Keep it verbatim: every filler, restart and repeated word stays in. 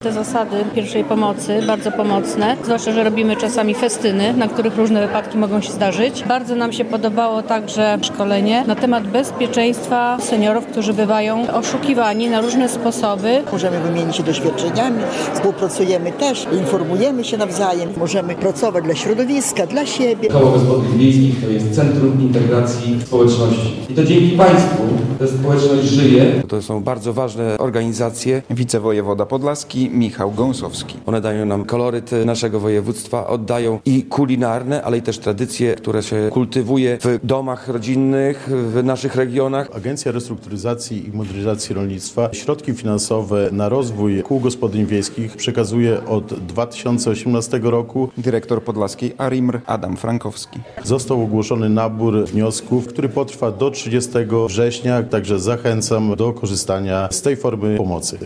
Te zasady pierwszej pomocy bardzo pomocne, zwłaszcza, że robimy czasami festyny, na których różne wypadki mogą się zdarzyć. Bardzo nam się podobało także szkolenie na temat bezpieczeństwa seniorów, którzy bywają oszukiwani na różne sposoby. Możemy wymienić się doświadczeniami, współpracujemy też, informujemy się nawzajem, możemy pracować dla środowiska, dla siebie. Koło Gospodyń Wiejskich to jest Centrum Integracji Społeczności. I to dzięki Państwu ta społeczność żyje. To są bardzo ważne organizacje. Wicewojewoda podlaski Michał Gąsowski. One dają nam koloryt naszego województwa, oddają i kulinarne, ale i też tradycje, które się kultywuje w domach rodzinnych, w naszych regionach. Agencja Restrukturyzacji i Modernizacji Rolnictwa środki finansowe na rozwój kół gospodyń wiejskich przekazuje od dwa tysiące osiemnastego roku. Dyrektor podlaskiej A R I M R Adam Frankowski. Został ogłoszony nabór wniosków, który potrwa do trzydziestego września, także zachęcam do korzystania z tej formy pomocy.